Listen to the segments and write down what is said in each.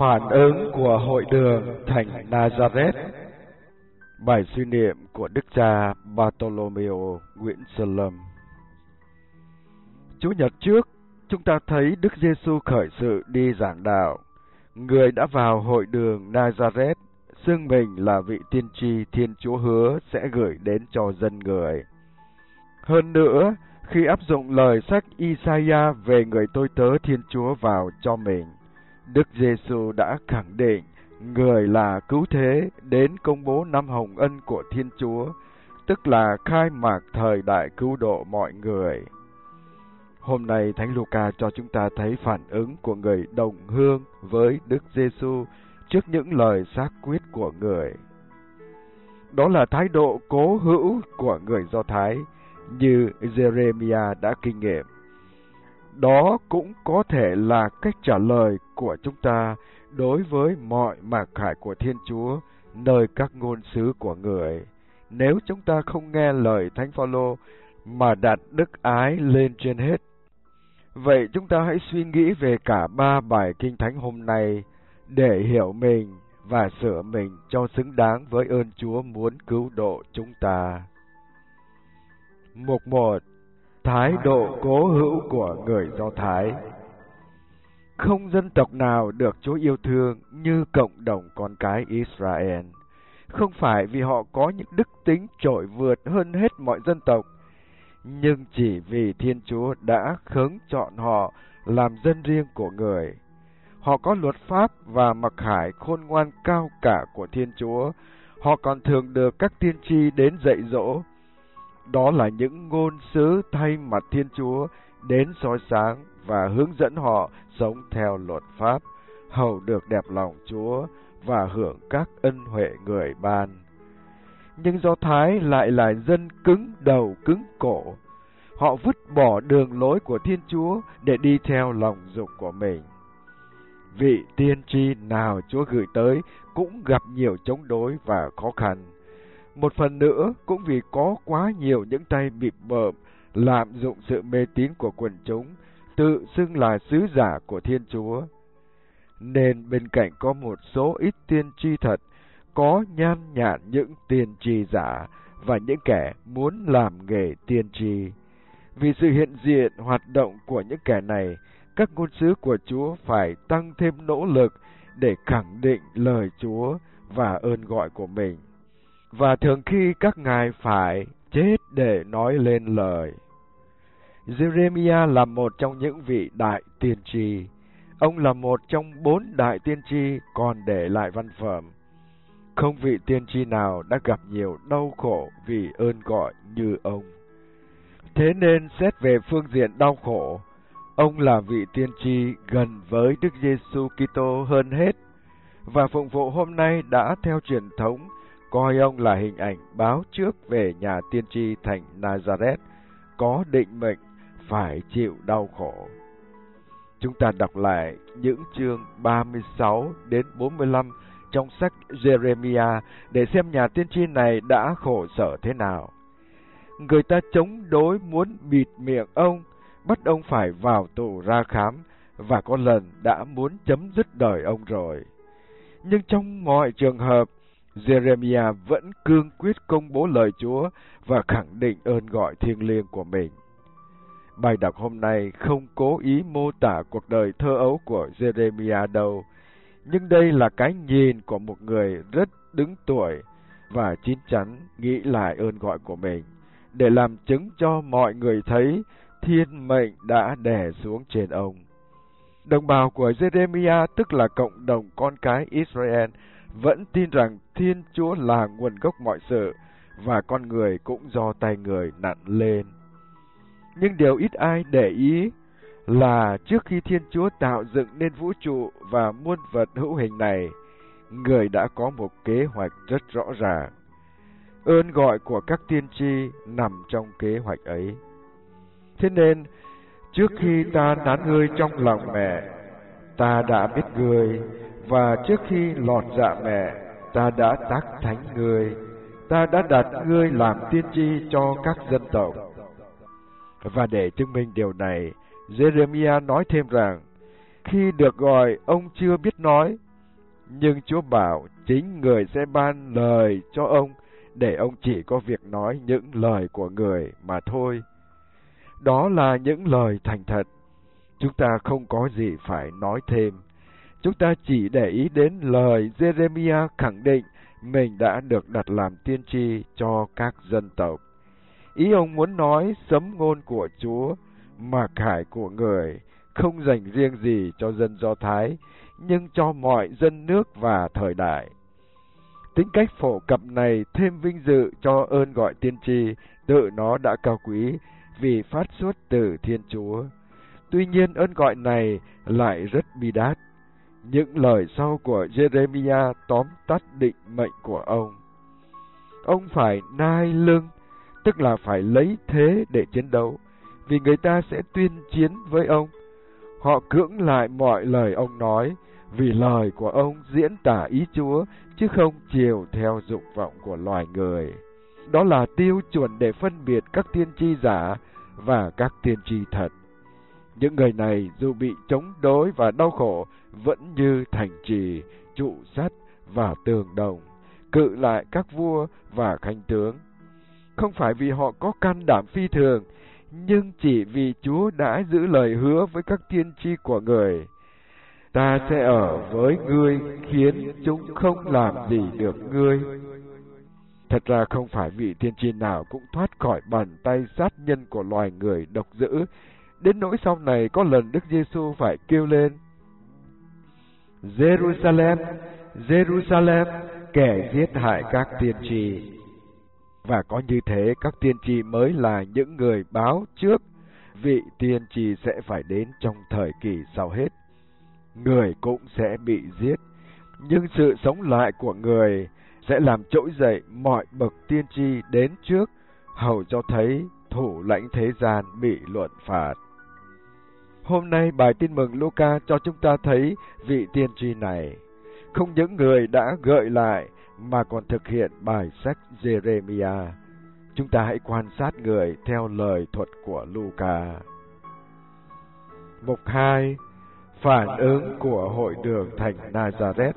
Phản ứng của hội đường thành Nazareth. Bài suy niệm của Đức cha Bartolomeo Nguyễn Sơn Lâm. Chủ nhật trước, chúng ta thấy Đức Giêsu khởi sự đi giảng đạo. Người đã vào hội đường Nazareth, xưng mình là vị tiên tri Thiên Chúa hứa sẽ gửi đến cho dân người. Hơn nữa, khi áp dụng lời sách Isaiah về người tôi tớ Thiên Chúa vào cho mình, Đức Giêsu đã khẳng định người là cứu thế đến công bố năm hồng ân của Thiên Chúa, tức là khai mạc thời đại cứu độ mọi người. Hôm nay Thánh Luca cho chúng ta thấy phản ứng của người đồng hương với Đức Giêsu trước những lời xác quyết của người. Đó là thái độ cố hữu của người Do Thái, như Jeremiah đã kinh nghiệm. Đó cũng có thể là cách trả lời của chúng ta đối với mọi mặc khải của Thiên Chúa nơi các ngôn sứ của người, nếu chúng ta không nghe lời Thánh Phaolô mà đặt đức ái lên trên hết. Vậy chúng ta hãy suy nghĩ về cả ba bài kinh thánh hôm nay để hiểu mình và sửa mình cho xứng đáng với ơn Chúa muốn cứu độ chúng ta. Mục 1. Thái độ cố hữu của người Do Thái. Không dân tộc nào được Chúa yêu thương như cộng đồng con cái Israel. Không phải vì họ có những đức tính trội vượt hơn hết mọi dân tộc, nhưng chỉ vì Thiên Chúa đã khớn chọn họ làm dân riêng của người. Họ có luật pháp và mặc khải khôn ngoan cao cả của Thiên Chúa. Họ còn thường được các tiên tri đến dạy dỗ. Đó là những ngôn sứ thay mặt Thiên Chúa đến soi sáng và hướng dẫn họ sống theo luật pháp, hầu được đẹp lòng Chúa và hưởng các ân huệ người ban. Nhưng Do Thái lại là dân cứng đầu cứng cổ. Họ vứt bỏ đường lối của Thiên Chúa để đi theo lòng dục của mình. Vị tiên tri nào Chúa gửi tới cũng gặp nhiều chống đối và khó khăn. Một phần nữa cũng vì có quá nhiều những tay bịp bợm lạm dụng sự mê tín của quần chúng, tự xưng là sứ giả của Thiên Chúa. Nên bên cạnh có một số ít tiên tri thật, có nhan nhản những tiên tri giả và những kẻ muốn làm nghề tiên tri. Vì sự hiện diện hoạt động của những kẻ này, các ngôn sứ của Chúa phải tăng thêm nỗ lực để khẳng định lời Chúa và ơn gọi của mình. Và thường khi các ngài phải chết để nói lên lời. Jeremiah là một trong những vị đại tiên tri. Ông là một trong 4 đại tiên tri còn để lại văn phẩm. Không vị tiên tri nào đã gặp nhiều đau khổ vì ơn gọi như ông. Thế nên xét về phương diện đau khổ, ông là vị tiên tri gần với Đức Giêsu Kitô hơn hết, và phụng vụ hôm nay đã theo truyền thống coi ông là hình ảnh báo trước về nhà tiên tri thành Nazareth, có định mệnh phải chịu đau khổ. Chúng ta đọc lại những chương 36 đến 45 trong sách Jeremiah để xem nhà tiên tri này đã khổ sở thế nào. Người ta chống đối muốn bịt miệng ông, bắt ông phải vào tù ra khám, và có lần đã muốn chấm dứt đời ông rồi. Nhưng trong mọi trường hợp, Jeremiah vẫn cương quyết công bố lời Chúa và khẳng định ơn gọi thiêng liêng của mình. Bài đọc hôm nay không cố ý mô tả cuộc đời thơ ấu của Jeremiah đâu, nhưng đây là cái nhìn của một người rất đứng tuổi và chín chắn nghĩ lại ơn gọi của mình, để làm chứng cho mọi người thấy thiên mệnh đã đè xuống trên ông. Đồng bào của Jeremiah, tức là cộng đồng con cái Israel, vẫn tin rằng Thiên Chúa là nguồn gốc mọi sự, và con người cũng do tay người nặn lên. Nhưng điều ít ai để ý là trước khi Thiên Chúa tạo dựng nên vũ trụ và muôn vật hữu hình này, người đã có một kế hoạch rất rõ ràng. Ơn gọi của các tiên tri nằm trong kế hoạch ấy. Thế nên, trước khi ta nán ngươi trong lòng mẹ, ta đã biết ngươi, và trước khi lọt dạ mẹ, ta đã tác thánh ngươi, ta đã đặt ngươi làm tiên tri cho các dân tộc. Và để chứng minh điều này, Jeremiah nói thêm rằng, khi được gọi, ông chưa biết nói, Nhưng Chúa bảo chính Người sẽ ban lời cho ông, để ông chỉ có việc nói những lời của Người mà thôi. Đó là những lời thành thật. Chúng ta không có gì phải nói thêm. Chúng ta chỉ để ý đến lời Giê-rê-mi-a khẳng định mình đã được đặt làm tiên tri cho các dân tộc. Ý ông muốn nói sấm ngôn của Chúa, mặc khải của Người, không dành riêng gì cho dân Do Thái, nhưng cho mọi dân nước và thời đại. Tính cách phổ cập này thêm vinh dự cho ơn gọi tiên tri, tự nó đã cao quý vì phát xuất từ Thiên Chúa. Tuy nhiên ơn gọi này lại rất bi đát. Những lời sau của Giê-rê-mi-a tóm tắt định mệnh của ông. Ông phải nai lưng, tức là phải lấy thế để chiến đấu, vì người ta sẽ tuyên chiến với ông. Họ cưỡng lại mọi lời ông nói, vì lời của ông diễn tả ý Chúa, chứ không chiều theo dục vọng của loài người. Đó là tiêu chuẩn để phân biệt các tiên tri giả và các tiên tri thật. Những người này dù bị chống đối và đau khổ, vẫn như thành trì, trụ sắt và tường đồng, cự lại các vua và khanh tướng. Không phải vì họ có can đảm phi thường, nhưng chỉ vì Chúa đã giữ lời hứa với các tiên tri của Người. Ta sẽ ở với ngươi, khiến chúng không làm gì được ngươi. Thật ra không phải vị tiên tri nào cũng thoát khỏi bàn tay sát nhân của loài người độc dữ, đến nỗi sau này có lần Đức Giêsu phải kêu lên: Jerusalem, Jerusalem, kẻ giết hại các tiên tri. Và có như thế, các tiên tri mới là những người báo trước vị tiên tri sẽ phải đến trong thời kỳ sau hết. Người cũng sẽ bị giết, nhưng sự sống lại của Người sẽ làm trỗi dậy mọi bậc tiên tri đến trước, hầu cho thấy thủ lãnh thế gian bị luận phạt. Hôm nay bài tin mừng Luca cho chúng ta thấy vị tiên tri này không những người đã gợi lại mà còn thực hiện bài sách Giê-rê-mi-a. Chúng ta hãy quan sát người theo lời thuật của Luca. Mục 2. Phản ứng của hội đường thành Nazareth.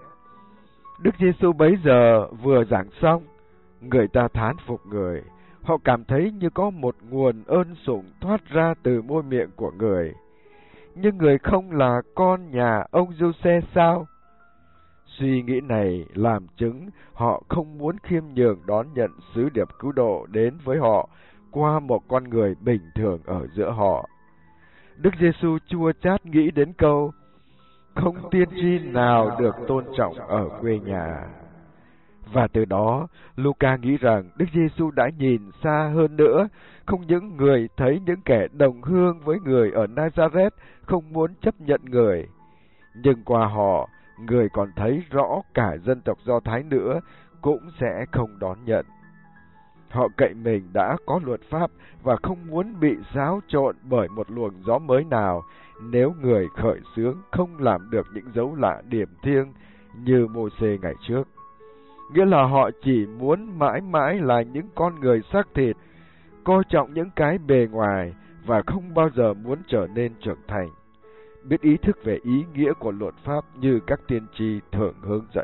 Đức Giêsu bấy giờ vừa giảng xong, người ta thán phục Người. Họ cảm thấy như có một nguồn ơn sủng thoát ra từ môi miệng của Người. Nhưng Người không là con nhà ông Giuse sao? Suy nghĩ này làm chứng họ không muốn khiêm nhường đón nhận sứ điệp cứu độ đến với họ qua một con người bình thường ở giữa họ. Đức Giêsu chua chát nghĩ đến câu: không tiên tri nào được tôn trọng ở quê nhà. Và từ đó, Luca nghĩ rằng Đức Giêsu đã nhìn xa hơn nữa, không những Người thấy những kẻ đồng hương với Người ở Nazareth không muốn chấp nhận Người, nhưng qua họ, Người còn thấy rõ cả dân tộc Do Thái nữa cũng sẽ không đón nhận. Họ cậy mình đã có luật pháp và không muốn bị xáo trộn bởi một luồng gió mới nào nếu Người khởi xướng không làm được những dấu lạ điềm thiêng như Mô-xê ngày trước. Nghĩa là họ chỉ muốn mãi mãi là những con người xác thịt, coi trọng những cái bề ngoài và không bao giờ muốn trở nên trưởng thành, biết ý thức về ý nghĩa của luật pháp như các tiên tri thường hướng dẫn.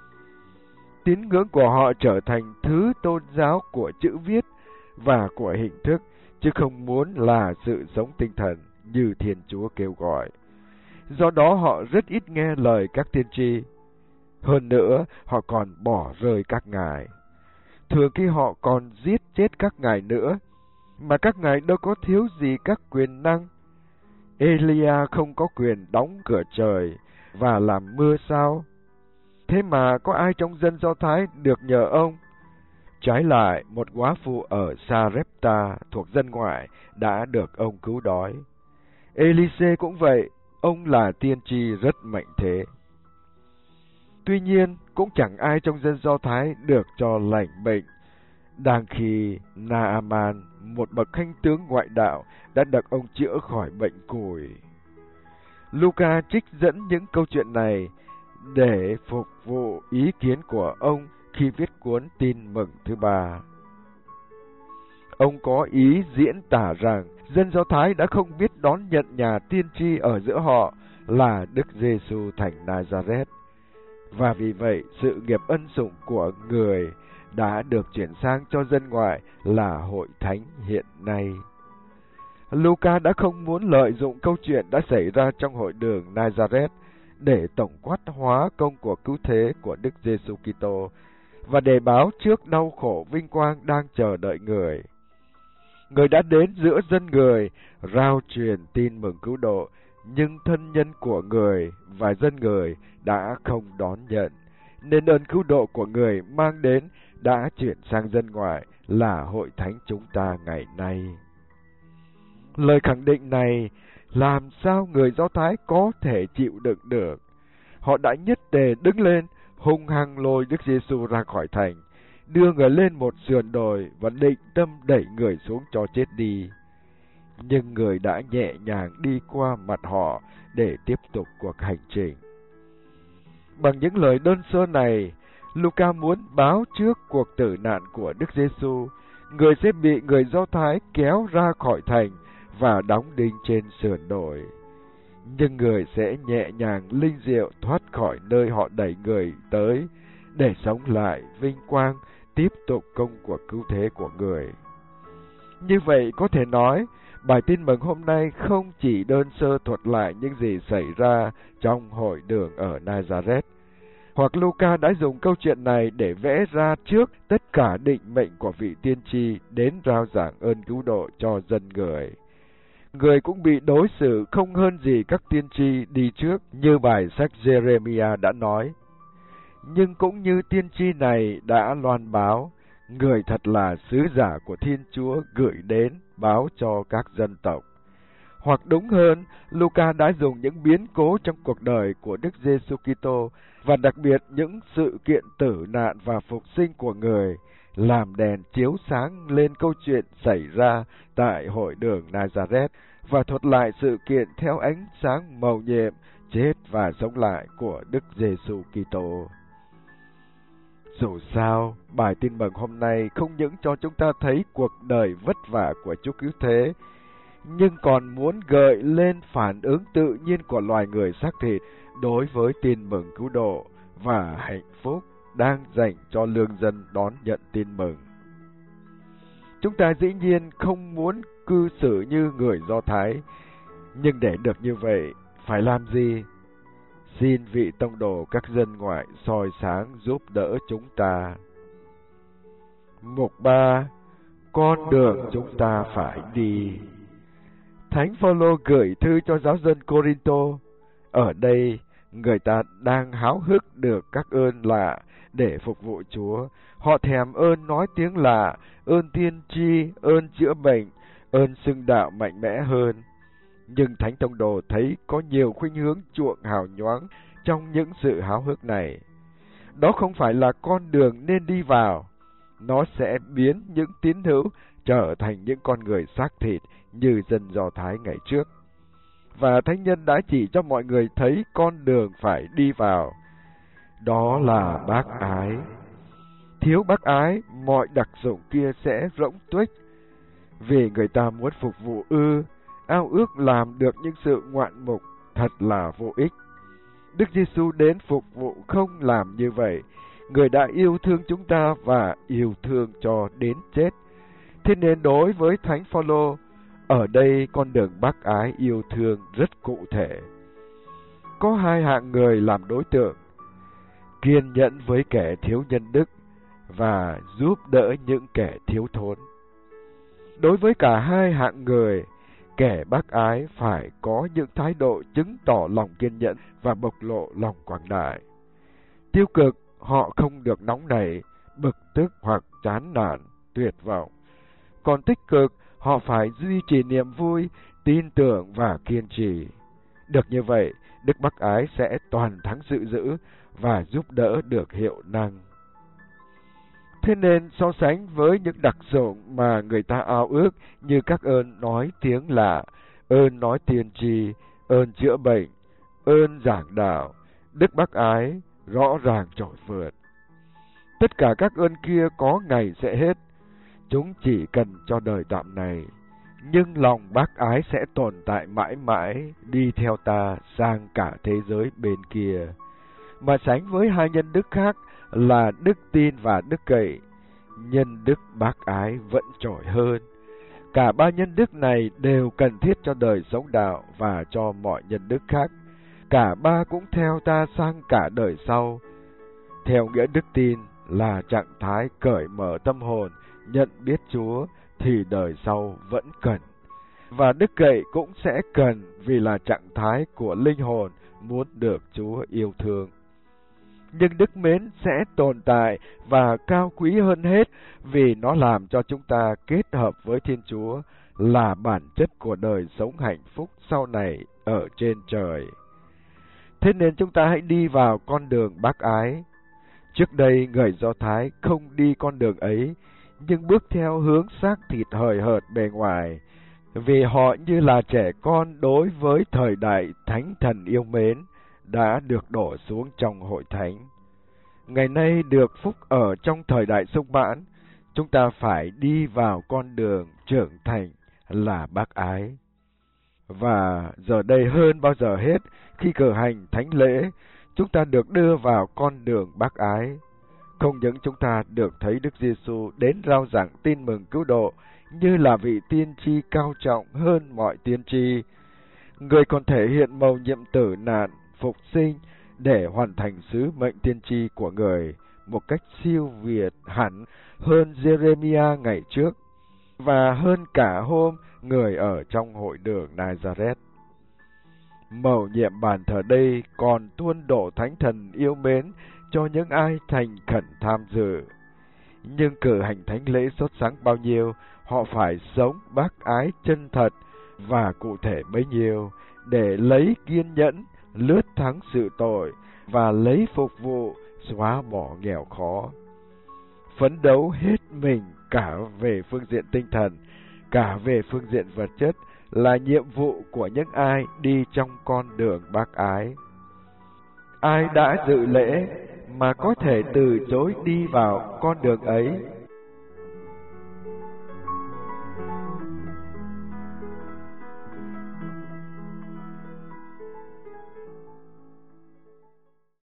Tín ngưỡng của họ trở thành thứ tôn giáo của chữ viết và của hình thức, chứ không muốn là sự sống tinh thần như Thiên Chúa kêu gọi. Do đó họ rất ít nghe lời các tiên tri. Hơn nữa, họ còn bỏ rơi các ngài. Thường khi họ còn giết chết các ngài nữa, mà các ngài đâu có thiếu gì các quyền năng. Elia không có quyền đóng cửa trời và làm mưa sao? Thế mà có ai trong dân Do Thái được nhờ ông? Trái lại, một góa phụ ở Sarepta thuộc dân ngoại đã được ông cứu đói. Elise cũng vậy, ông là tiên tri rất mạnh thế. Tuy nhiên, cũng chẳng ai trong dân Do Thái được cho lành bệnh, đang khi Naaman, một bậc khanh tướng ngoại đạo, đã được ông chữa khỏi bệnh cùi. Luca trích dẫn những câu chuyện này để phục vụ ý kiến của ông khi viết cuốn Tin mừng thứ 3. Ông có ý diễn tả rằng dân Do Thái đã không biết đón nhận nhà tiên tri ở giữa họ là Đức Giêsu thành Nazareth. và vì vậy sự nghiệp ân sủng của người đã được chuyển sang cho dân ngoại là hội thánh hiện nay. Luca đã không muốn lợi dụng câu chuyện đã xảy ra trong hội đường Nazareth để tổng quát hóa công cuộc cứu thế của Đức Giêsu Kitô và để báo trước đau khổ vinh quang đang chờ đợi người. Người đã đến giữa dân người, rao truyền tin mừng cứu độ, nhưng thân nhân của người và dân người đã không đón nhận, nên ơn cứu độ của người mang đến đã chuyển sang dân ngoại là hội thánh chúng ta ngày nay. Lời khẳng định này làm sao người Do Thái có thể chịu đựng được? Họ đã nhất tề đứng lên, hung hăng lôi Đức Giêsu ra khỏi thành, đưa người lên một sườn đồi và định tâm đẩy người xuống cho chết đi. Nhưng người đã nhẹ nhàng đi qua mặt họ để tiếp tục cuộc hành trình. Bằng những lời đơn sơ này, Luca muốn báo trước cuộc tử nạn của Đức Giêsu, người sẽ bị người Do Thái kéo ra khỏi thành và đóng đinh trên sườn đồi. Nhưng người sẽ nhẹ nhàng linh diệu thoát khỏi nơi họ đẩy người tới để sống lại vinh quang, tiếp tục công cuộc cứu thế của người. Như vậy có thể nói, bài tin mừng hôm nay không chỉ đơn sơ thuật lại những gì xảy ra trong hội đường ở Nazareth, hoặc Luca đã dùng câu chuyện này để vẽ ra trước tất cả định mệnh của vị tiên tri đến rao giảng ơn cứu độ cho dân người. Người cũng bị đối xử không hơn gì các tiên tri đi trước, như bài sách Jeremiah đã nói. Nhưng cũng như tiên tri này đã loan báo, người thật là sứ giả của Thiên Chúa gửi đến báo cho các dân tộc. Hoặc đúng hơn, Luca đã dùng những biến cố trong cuộc đời của Đức Giêsu Kitô và đặc biệt những sự kiện tử nạn và phục sinh của người làm đèn chiếu sáng lên câu chuyện xảy ra tại hội đường Nazareth và thuật lại sự kiện theo ánh sáng mầu nhiệm chết và sống lại của Đức Giêsu Kitô. Dù sao, bài tin mừng hôm nay không những cho chúng ta thấy cuộc đời vất vả của Chúa Cứu Thế, nhưng còn muốn gợi lên phản ứng tự nhiên của loài người xác thịt đối với tin mừng cứu độ và hạnh phúc đang dành cho lương dân đón nhận tin mừng. Chúng ta dĩ nhiên không muốn cư xử như người Do Thái, nhưng để được như vậy, phải làm gì? Xin vị tông đồ các dân ngoại soi sáng giúp đỡ chúng ta. Mục 3. Con đường chúng ta phải đi. Thánh Phaolô gửi thư cho giáo dân Cô-rin-tô. Ở đây, người ta đang háo hức được các ơn lạ để phục vụ Chúa. Họ thèm ơn nói tiếng lạ, ơn tiên tri, ơn chữa bệnh, ơn xưng đạo mạnh mẽ hơn. Nhưng Thánh Tông Đồ thấy có nhiều khuynh hướng chuộng hào nhoáng trong những sự háo hức này. Đó không phải là con đường nên đi vào. Nó sẽ biến những tín hữu trở thành những con người xác thịt như dân Do Thái ngày trước. Và Thánh Nhân đã chỉ cho mọi người thấy con đường phải đi vào. Đó là bác ái. Thiếu bác ái, mọi đặc dụng kia sẽ rỗng tuếch. Vì người ta muốn phục vụ ao ước làm được những sự ngoạn mục thật là vô ích. Đức Giêsu đến phục vụ không làm như vậy. Người đã yêu thương chúng ta và yêu thương cho đến chết. Thế nên đối với Thánh Phaolô, ở đây con đường bác ái yêu thương rất cụ thể. Có hai hạng người làm đối tượng: kiên nhẫn với kẻ thiếu nhân đức và giúp đỡ những kẻ thiếu thốn. Đối với cả hai hạng người, kẻ bác ái phải có những thái độ chứng tỏ lòng kiên nhẫn và bộc lộ lòng quảng đại. Tiêu cực, họ không được nóng nảy, bực tức hoặc chán nản, tuyệt vọng. Còn tích cực, họ phải duy trì niềm vui, tin tưởng và kiên trì. Được như vậy, đức bác ái sẽ toàn thắng sự dữ và giúp đỡ được hiệu năng. Thế nên so sánh với những đặc dụng mà người ta ao ước như các ơn nói tiếng lạ, ơn nói tiên tri, ơn chữa bệnh, ơn giảng đạo, đức bác ái rõ ràng trội vượt. Tất cả các ơn kia có ngày sẽ hết, chúng chỉ cần cho đời tạm này, nhưng lòng bác ái sẽ tồn tại mãi mãi, đi theo ta sang cả thế giới bên kia. mà sánh với hai nhân đức khác là đức tin và đức cậy, nhân đức bác ái vẫn trội hơn. Cả ba nhân đức này đều cần thiết cho đời sống đạo và cho mọi nhân đức khác. Cả ba cũng theo ta sang cả đời sau. Theo nghĩa đức tin là trạng thái cởi mở tâm hồn, nhận biết Chúa, thì đời sau vẫn cần. Và đức cậy cũng sẽ cần vì là trạng thái của linh hồn muốn được Chúa yêu thương. Nhưng đức mến sẽ tồn tại và cao quý hơn hết vì nó làm cho chúng ta kết hợp với Thiên Chúa là bản chất của đời sống hạnh phúc sau này ở trên trời. Thế nên chúng ta hãy đi vào con đường bác ái. Trước đây người Do Thái không đi con đường ấy, nhưng bước theo hướng xác thịt hời hợt bề ngoài, vì họ như là trẻ con đối với thời đại thánh thần yêu mến đã được đổ xuống trong hội thánh. Ngày nay được phúc ở trong thời đại sung mãn, chúng ta phải đi vào con đường trưởng thành là bác ái. Và giờ đây hơn bao giờ hết, khi cử hành thánh lễ, chúng ta được đưa vào con đường bác ái. Không những chúng ta được thấy Đức Giêsu đến rao giảng tin mừng cứu độ như là vị tiên tri cao trọng hơn mọi tiên tri, người còn thể hiện mầu nhiệm tử nạn, phục sinh để hoàn thành sứ mệnh tiên tri của người một cách siêu việt hẳn hơn Jeremiah ngày trước và hơn cả hôm người ở trong hội đường Nazareth. Mầu nhiệm bàn thờ đây còn tuôn đổ thánh thần yêu mến cho những ai thành khẩn tham dự. Nhưng cử hành thánh lễ sốt sắng bao nhiêu, họ phải sống bác ái chân thật và cụ thể bấy nhiêu để lấy kiên nhẫn lướt thắng sự tội và lấy phục vụ xóa bỏ nghèo khó. Phấn đấu hết mình cả về phương diện tinh thần, cả về phương diện vật chất là nhiệm vụ của những ai đi trong con đường bác ái. Ai đã dự lễ mà có thể từ chối đi vào con đường ấy